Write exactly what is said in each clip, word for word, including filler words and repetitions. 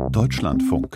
Deutschlandfunk.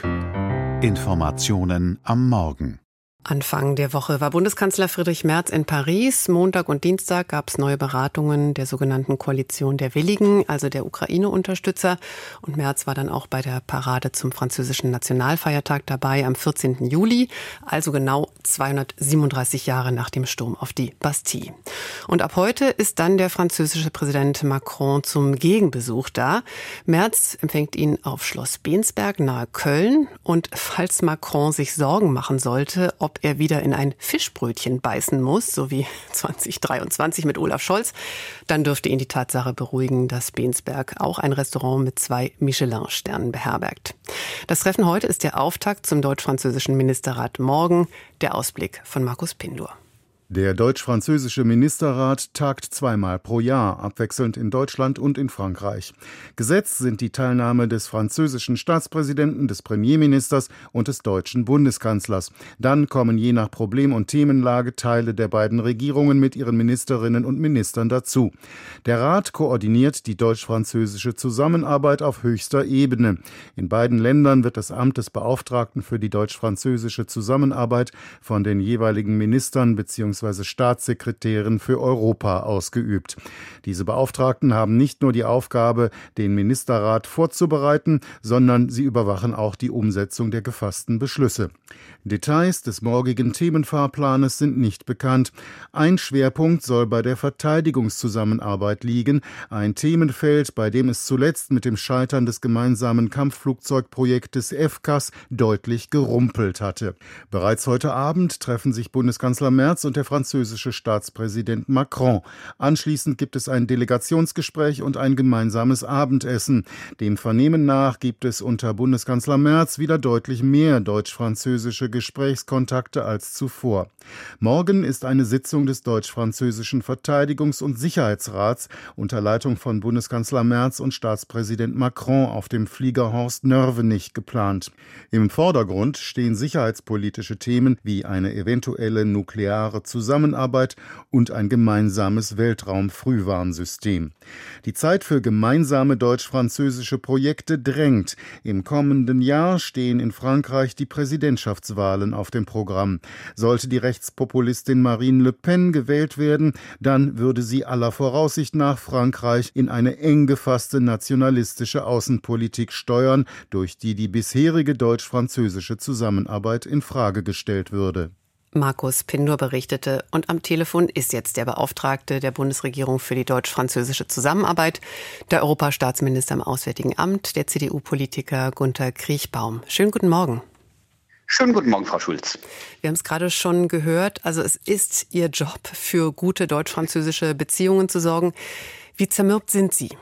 Informationen am Morgen. Anfang der Woche war Bundeskanzler Friedrich Merz in Paris. Montag und Dienstag gab es neue Beratungen der sogenannten Koalition der Willigen, also der Ukraine-Unterstützer. Und Merz war dann auch bei der Parade zum französischen Nationalfeiertag dabei am vierzehnten Juli, also genau zweihundertsiebenunddreißig Jahre nach dem Sturm auf die Bastille. Und ab heute ist dann der französische Präsident Macron zum Gegenbesuch da. Merz empfängt ihn auf Schloss Bensberg nahe Köln. Und falls Macron sich Sorgen machen sollte, ob er wieder in ein Fischbrötchen beißen muss, so wie zwanzig dreiundzwanzig mit Olaf Scholz, dann dürfte ihn die Tatsache beruhigen, dass Bensberg auch ein Restaurant mit zwei Michelin-Sternen beherbergt. Das Treffen heute ist der Auftakt zum deutsch-französischen Ministerrat morgen. Der Ausblick von Markus Pindor. Der deutsch-französische Ministerrat tagt zweimal pro Jahr, abwechselnd in Deutschland und in Frankreich. Gesetz sind die Teilnahme des französischen Staatspräsidenten, des Premierministers und des deutschen Bundeskanzlers. Dann kommen je nach Problem- und Themenlage Teile der beiden Regierungen mit ihren Ministerinnen und Ministern dazu. Der Rat koordiniert die deutsch-französische Zusammenarbeit auf höchster Ebene. In beiden Ländern wird das Amt des Beauftragten für die deutsch-französische Zusammenarbeit von den jeweiligen Ministern bzw. Staatssekretärin für Europa ausgeübt. Diese Beauftragten haben nicht nur die Aufgabe, den Ministerrat vorzubereiten, sondern sie überwachen auch die Umsetzung der gefassten Beschlüsse. Details des morgigen Themenfahrplanes sind nicht bekannt. Ein Schwerpunkt soll bei der Verteidigungszusammenarbeit liegen, ein Themenfeld, bei dem es zuletzt mit dem Scheitern des gemeinsamen Kampfflugzeugprojektes F C A S deutlich gerumpelt hatte. Bereits heute Abend treffen sich Bundeskanzler Merz und der französische Staatspräsident Macron. Anschließend gibt es ein Delegationsgespräch und ein gemeinsames Abendessen. Dem Vernehmen nach gibt es unter Bundeskanzler Merz wieder deutlich mehr deutsch-französische Gesprächskontakte als zuvor. Morgen ist eine Sitzung des deutsch-französischen Verteidigungs- und Sicherheitsrats unter Leitung von Bundeskanzler Merz und Staatspräsident Macron auf dem Flieger Horst Nörvenich geplant. Im Vordergrund stehen sicherheitspolitische Themen wie eine eventuelle nukleare Zusammenarbeit und ein gemeinsames Weltraumfrühwarnsystem. Die Zeit für gemeinsame deutsch-französische Projekte drängt. Im kommenden Jahr stehen in Frankreich die Präsidentschaftswahlen auf dem Programm. Sollte die Rechtspopulistin Marine Le Pen gewählt werden, dann würde sie aller Voraussicht nach Frankreich in eine eng gefasste nationalistische Außenpolitik steuern, durch die die bisherige deutsch-französische Zusammenarbeit in Frage gestellt würde. Markus Pindor berichtete, und am Telefon ist jetzt der Beauftragte der Bundesregierung für die deutsch-französische Zusammenarbeit, der Europastaatsminister im Auswärtigen Amt, der C D U-Politiker Gunther Kriechbaum. Schönen guten Morgen. Schönen guten Morgen, Frau Schulz. Wir haben es gerade schon gehört, also es ist Ihr Job, für gute deutsch-französische Beziehungen zu sorgen. Wie zermürbt sind Sie?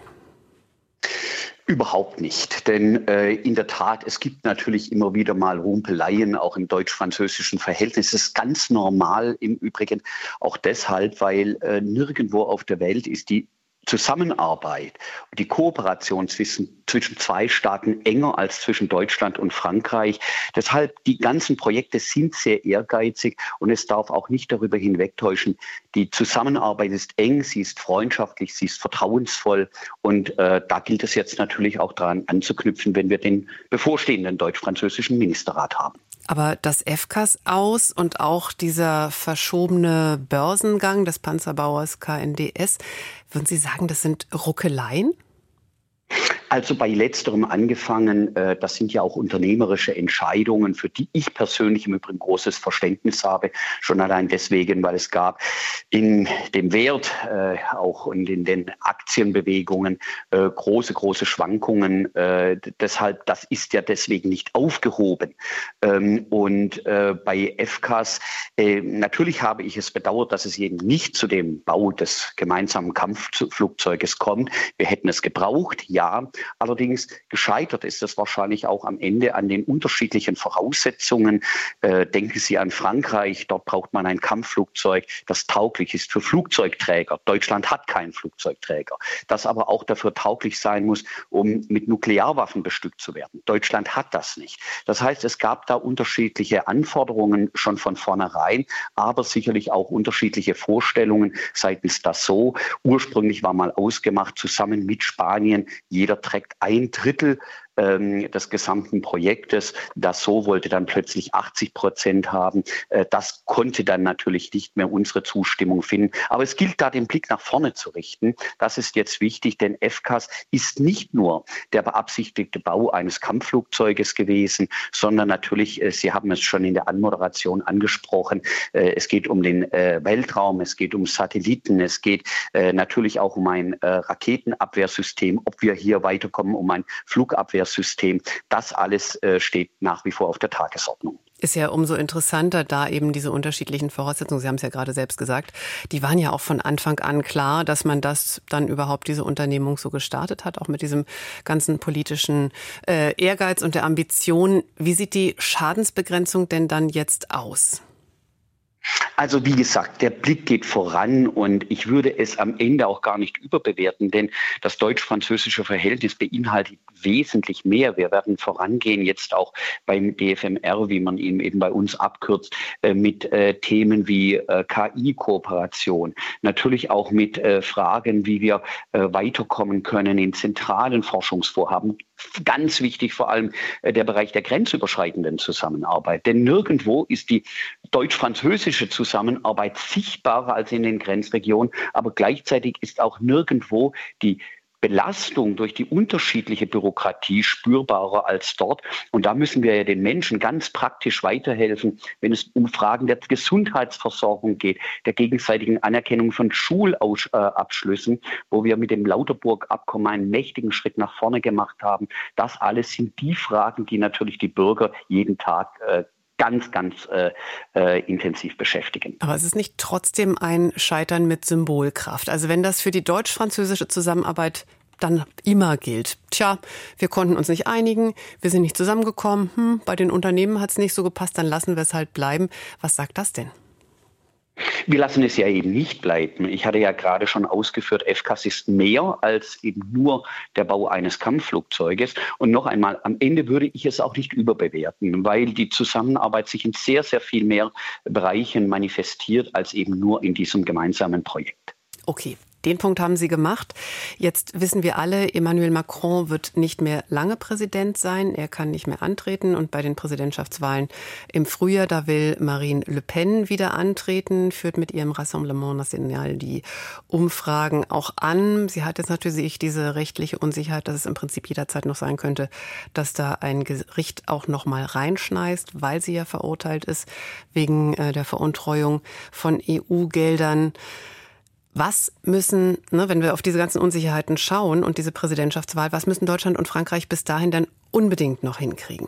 Überhaupt nicht, denn äh, in der Tat, es gibt natürlich immer wieder mal Rumpeleien, auch im deutsch-französischen Verhältnis. Das ist ganz normal im Übrigen, auch deshalb, weil äh, nirgendwo auf der Welt ist die Zusammenarbeit und die Kooperation zwischen, zwischen zwei Staaten enger als zwischen Deutschland und Frankreich. Deshalb, die ganzen Projekte sind sehr ehrgeizig und es darf auch nicht darüber hinwegtäuschen, die Zusammenarbeit ist eng, sie ist freundschaftlich, sie ist vertrauensvoll und äh, da gilt es jetzt natürlich auch daran anzuknüpfen, wenn wir den bevorstehenden deutsch-französischen Ministerrat haben. Aber das F C A S aus und auch dieser verschobene Börsengang des Panzerbauers K N D S, würden Sie sagen, das sind Ruckeleien? Also bei letzterem angefangen, äh, das sind ja auch unternehmerische Entscheidungen, für die ich persönlich im Übrigen großes Verständnis habe. Schon allein deswegen, weil es gab in dem Wert, äh, auch und in den Aktienbewegungen äh, große, große Schwankungen. Äh, deshalb, das ist ja deswegen nicht aufgehoben. Ähm, und äh, bei F C A S, äh, natürlich habe ich es bedauert, dass es eben nicht zu dem Bau des gemeinsamen Kampfflugzeuges kommt. Wir hätten es gebraucht, ja. Allerdings gescheitert ist es wahrscheinlich auch am Ende an den unterschiedlichen Voraussetzungen. Äh, denken Sie an Frankreich, dort braucht man ein Kampfflugzeug, das tauglich ist für Flugzeugträger. Deutschland hat keinen Flugzeugträger, das aber auch dafür tauglich sein muss, um mit Nuklearwaffen bestückt zu werden. Deutschland hat das nicht. Das heißt, es gab da unterschiedliche Anforderungen schon von vornherein, aber sicherlich auch unterschiedliche Vorstellungen seitens Dassault. Ursprünglich war mal ausgemacht, zusammen mit Spanien, jeder trägt ein Drittel ähm, des gesamten Projektes. Dassault wollte dann plötzlich achtzig Prozent haben. Äh, das konnte dann natürlich nicht mehr unsere Zustimmung finden. Aber es gilt da, den Blick nach vorne zu richten. Das ist jetzt wichtig, denn F C A S ist nicht nur der beabsichtigte Bau eines Kampfflugzeuges gewesen, sondern natürlich, äh, Sie haben es schon in der Anmoderation angesprochen, äh, es geht um den äh, Weltraum, es geht um Satelliten, es geht äh, natürlich auch um ein äh, Raketenabwehrsystem, ob wir hier weiterkommen, um ein Flugabwehrsystem. Das alles äh, steht nach wie vor auf der Tagesordnung. Ist ja umso interessanter, da eben diese unterschiedlichen Voraussetzungen, Sie haben es ja gerade selbst gesagt, die waren ja auch von Anfang an klar, dass man das dann überhaupt diese Unternehmung so gestartet hat, auch mit diesem ganzen politischen äh, Ehrgeiz und der Ambition. Wie sieht die Schadensbegrenzung denn dann jetzt aus? Also wie gesagt, der Blick geht voran und ich würde es am Ende auch gar nicht überbewerten, denn das deutsch-französische Verhältnis beinhaltet wesentlich mehr. Wir werden vorangehen, jetzt auch beim D F M R, wie man ihn eben bei uns abkürzt, äh, mit äh, Themen wie äh, K I-Kooperation, natürlich auch mit äh, Fragen, wie wir äh, weiterkommen können in zentralen Forschungsvorhaben. Ganz wichtig vor allem äh, der Bereich der grenzüberschreitenden Zusammenarbeit, denn nirgendwo ist die deutsch-französische Zusammenarbeit sichtbarer als in den Grenzregionen, aber gleichzeitig ist auch nirgendwo die Belastung durch die unterschiedliche Bürokratie spürbarer als dort. Und da müssen wir ja den Menschen ganz praktisch weiterhelfen, wenn es um Fragen der Gesundheitsversorgung geht, der gegenseitigen Anerkennung von Schulabschlüssen, wo wir mit dem Lauterburg-Abkommen einen mächtigen Schritt nach vorne gemacht haben. Das alles sind die Fragen, die natürlich die Bürger jeden Tag äh, ganz, ganz äh, äh, intensiv beschäftigen. Aber es ist nicht trotzdem ein Scheitern mit Symbolkraft. Also wenn das für die deutsch-französische Zusammenarbeit dann immer gilt. Tja, wir konnten uns nicht einigen, wir sind nicht zusammengekommen, hm, bei den Unternehmen hat es nicht so gepasst, dann lassen wir es halt bleiben. Was sagt das denn? Wir lassen es ja eben nicht bleiben. Ich hatte ja gerade schon ausgeführt, F C A S ist mehr als eben nur der Bau eines Kampfflugzeuges. Und noch einmal, am Ende würde ich es auch nicht überbewerten, weil die Zusammenarbeit sich in sehr, sehr viel mehr Bereichen manifestiert als eben nur in diesem gemeinsamen Projekt. Okay. Den Punkt haben Sie gemacht. Jetzt wissen wir alle, Emmanuel Macron wird nicht mehr lange Präsident sein. Er kann nicht mehr antreten. Und bei den Präsidentschaftswahlen im Frühjahr, da will Marine Le Pen wieder antreten, führt mit ihrem Rassemblement National die Umfragen auch an. Sie hat jetzt natürlich diese rechtliche Unsicherheit, dass es im Prinzip jederzeit noch sein könnte, dass da ein Gericht auch noch mal reinschneist, weil sie ja verurteilt ist wegen der Veruntreuung von E U-Geldern. Was müssen, ne, wenn wir auf diese ganzen Unsicherheiten schauen und diese Präsidentschaftswahl, was müssen Deutschland und Frankreich bis dahin dann unbedingt noch hinkriegen?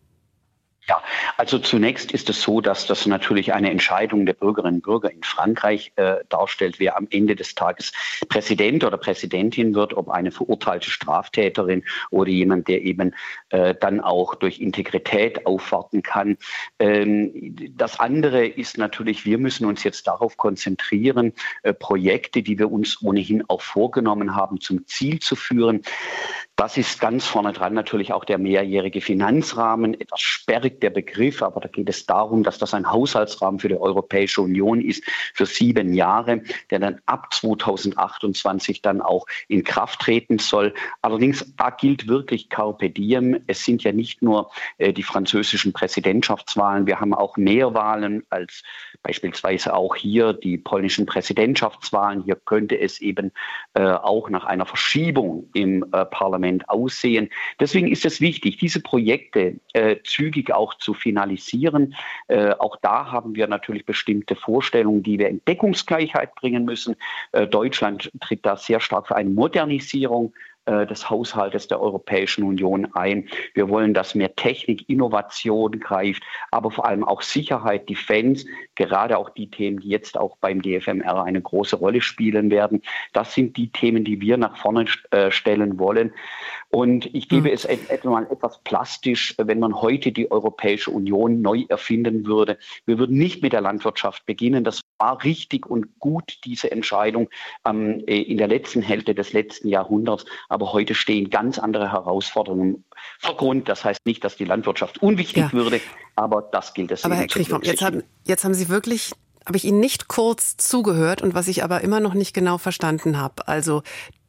Ja, also zunächst ist es so, dass das natürlich eine Entscheidung der Bürgerinnen und Bürger in Frankreich äh, darstellt, wer am Ende des Tages Präsident oder Präsidentin wird, ob eine verurteilte Straftäterin oder jemand, der eben äh, dann auch durch Integrität aufwarten kann. Ähm, das andere ist natürlich, wir müssen uns jetzt darauf konzentrieren, äh, Projekte, die wir uns ohnehin auch vorgenommen haben, zum Ziel zu führen. Das ist ganz vorne dran natürlich auch der mehrjährige Finanzrahmen, etwas sperrig der Begriff, aber da geht es darum, dass das ein Haushaltsrahmen für die Europäische Union ist für sieben Jahre, der dann ab zweitausendachtundzwanzig dann auch in Kraft treten soll. Allerdings, da gilt wirklich Carpe Diem. Es sind ja nicht nur äh, die französischen Präsidentschaftswahlen, wir haben auch mehr Wahlen als beispielsweise auch hier die polnischen Präsidentschaftswahlen. Hier könnte es eben äh, auch nach einer Verschiebung im äh, Parlament aussehen. Deswegen ist es wichtig, diese Projekte äh, zügig auch zu finalisieren. Äh, auch da haben wir natürlich bestimmte Vorstellungen, die wir in Deckungsgleichheit bringen müssen. Äh, Deutschland tritt da sehr stark für eine Modernisierung des Haushaltes der Europäischen Union ein. Wir wollen, dass mehr Technik, Innovation greift, aber vor allem auch Sicherheit, Defense, gerade auch die Themen, die jetzt auch beim D F M R eine große Rolle spielen werden. Das sind die Themen, die wir nach vorne äh, stellen wollen. Und ich gebe mhm. es etwa mal etwas plastisch, wenn man heute die Europäische Union neu erfinden würde. Wir würden nicht mit der Landwirtschaft beginnen. Das war richtig und gut, diese Entscheidung ähm, in der letzten Hälfte des letzten Jahrhunderts. Aber heute stehen ganz andere Herausforderungen vor Grund. Das heißt nicht, dass die Landwirtschaft unwichtig ja. würde, aber das gilt es. Aber Herr Kriechbaum, jetzt haben, jetzt haben Sie wirklich, habe ich Ihnen nicht kurz zugehört und was ich aber immer noch nicht genau verstanden habe. Also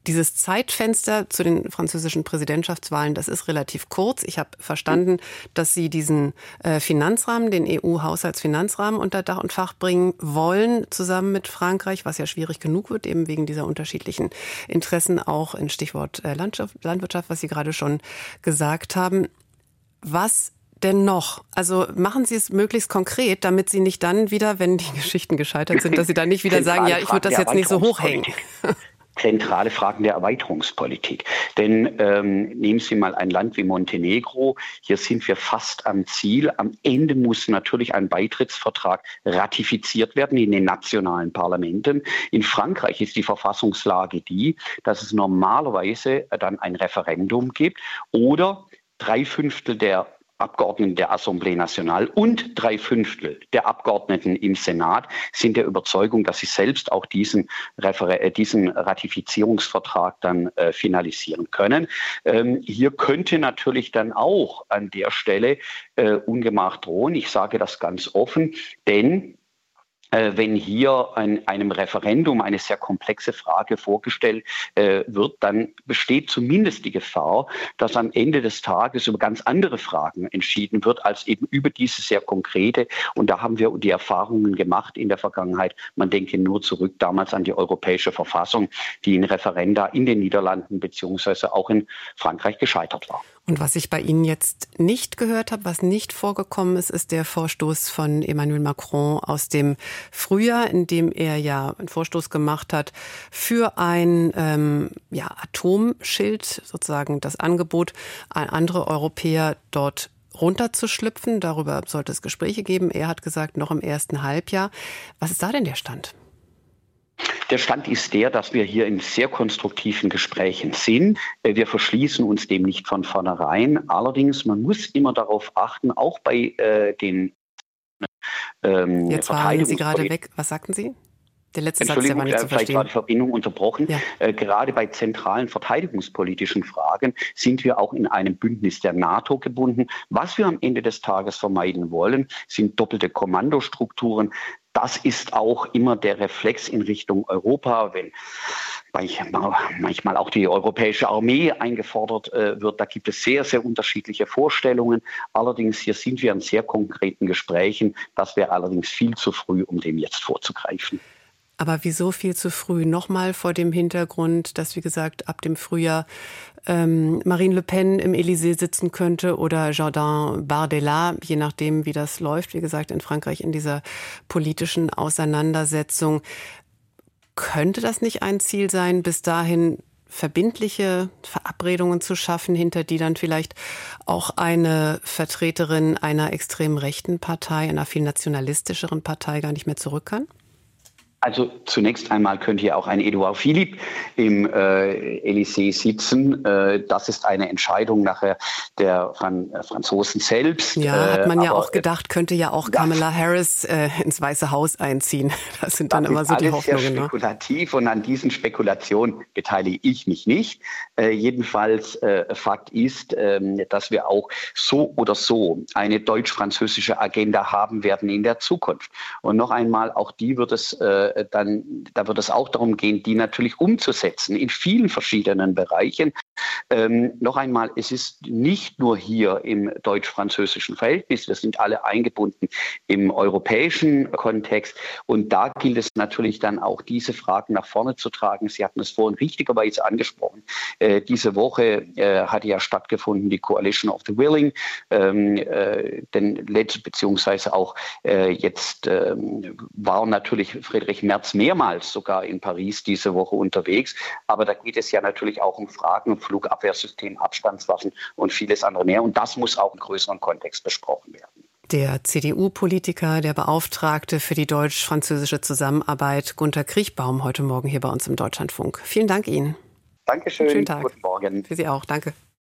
Dieses Zeitfenster zu den französischen Präsidentschaftswahlen, das ist relativ kurz. Ich habe verstanden, dass Sie diesen äh, Finanzrahmen, den E U-Haushaltsfinanzrahmen unter Dach und Fach bringen wollen, zusammen mit Frankreich, was ja schwierig genug wird, eben wegen dieser unterschiedlichen Interessen, auch in Stichwort äh, Landschaft, Landwirtschaft, was Sie gerade schon gesagt haben. Was denn noch? Also machen Sie es möglichst konkret, damit Sie nicht dann wieder, wenn die Geschichten gescheitert sind, dass Sie dann nicht wieder sagen, ja, ich würde das jetzt nicht so hochhängen. Zentrale Fragen der Erweiterungspolitik. Denn ähm, nehmen Sie mal ein Land wie Montenegro. Hier sind wir fast am Ziel. Am Ende muss natürlich ein Beitrittsvertrag ratifiziert werden in den nationalen Parlamenten. In Frankreich ist die Verfassungslage die, dass es normalerweise dann ein Referendum gibt oder drei Fünftel der Abgeordneten der Assemblée Nationale und drei Fünftel der Abgeordneten im Senat sind der Überzeugung, dass sie selbst auch diesen, Refer- diesen Ratifizierungsvertrag dann äh, finalisieren können. Ähm, hier könnte natürlich dann auch an der Stelle äh, Ungemach drohen. Ich sage das ganz offen, denn wenn hier in einem Referendum eine sehr komplexe Frage vorgestellt äh, wird, dann besteht zumindest die Gefahr, dass am Ende des Tages über ganz andere Fragen entschieden wird, als eben über diese sehr konkrete. Und da haben wir die Erfahrungen gemacht in der Vergangenheit. Man denke nur zurück damals an die Europäische Verfassung, die in Referenda in den Niederlanden beziehungsweise auch in Frankreich gescheitert war. Und was ich bei Ihnen jetzt nicht gehört habe, was nicht vorgekommen ist, ist der Vorstoß von Emmanuel Macron aus dem Frühjahr, in dem er ja einen Vorstoß gemacht hat für ein ähm, ja, Atomschild, sozusagen das Angebot an andere Europäer dort runterzuschlüpfen. Darüber sollte es Gespräche geben. Er hat gesagt, noch im ersten Halbjahr. Was ist da denn der Stand? Der Stand ist der, dass wir hier in sehr konstruktiven Gesprächen sind. Wir verschließen uns dem nicht von vornherein. Allerdings, man muss immer darauf achten, auch bei äh, den ähm, Jetzt waren Sie gerade weg. Was sagten Sie? Der letzte Satz, der war nicht zu verstehen. Vielleicht war die Verbindung unterbrochen. Ja. Äh, gerade bei zentralen verteidigungspolitischen Fragen sind wir auch in einem Bündnis der NATO gebunden. Was wir am Ende des Tages vermeiden wollen, sind doppelte Kommandostrukturen. Das ist auch immer der Reflex in Richtung Europa, wenn manchmal auch die europäische Armee eingefordert äh, wird. Da gibt es sehr, sehr unterschiedliche Vorstellungen. Allerdings, hier sind wir in sehr konkreten Gesprächen. Das wäre allerdings viel zu früh, um dem jetzt vorzugreifen. Aber wieso viel zu früh? Nochmal vor dem Hintergrund, dass, wie gesagt, ab dem Frühjahr ähm, Marine Le Pen im Élysée sitzen könnte oder Jordan Bardella, je nachdem, wie das läuft. Wie gesagt, in Frankreich in dieser politischen Auseinandersetzung. Könnte das nicht ein Ziel sein, bis dahin verbindliche Verabredungen zu schaffen, hinter die dann vielleicht auch eine Vertreterin einer extrem rechten Partei, einer viel nationalistischeren Partei gar nicht mehr zurück kann? Also zunächst einmal könnte ja auch ein Edouard Philippe im äh, Élysée sitzen. Äh, das ist eine Entscheidung nachher der Fran- äh, Franzosen selbst. Ja, hat man äh, ja aber, auch gedacht, könnte ja auch Kamala ja. Harris äh, ins Weiße Haus einziehen. Das sind dann das immer so die Hoffnungen. Das ist sehr spekulativ, ne? Und an diesen Spekulationen beteilige ich mich nicht. Äh, jedenfalls äh, Fakt ist, äh, dass wir auch so oder so eine deutsch-französische Agenda haben werden in der Zukunft. Und noch einmal, auch die wird es äh, dann, da wird es auch darum gehen, die natürlich umzusetzen in vielen verschiedenen Bereichen. Ähm, noch einmal, es ist nicht nur hier im deutsch-französischen Verhältnis, wir sind alle eingebunden im europäischen Kontext und da gilt es natürlich dann auch, diese Fragen nach vorne zu tragen. Sie hatten es vorhin richtigerweise angesprochen. Äh, diese Woche äh, hatte ja stattgefunden die Coalition of the Willing, ähm, äh, denn letzt, beziehungsweise auch äh, jetzt äh, war natürlich Friedrich Merz mehrmals sogar in Paris diese Woche unterwegs. Aber da geht es ja natürlich auch um Fragen, Flugabwehrsystem, Abstandswaffen und vieles andere mehr. Und das muss auch im größeren Kontext besprochen werden. Der C D U-Politiker, der Beauftragte für die deutsch-französische Zusammenarbeit, Gunter Kriechbaum, heute Morgen hier bei uns im Deutschlandfunk. Vielen Dank Ihnen. Dankeschön. Schönen Tag. Guten Morgen. Für Sie auch. Danke.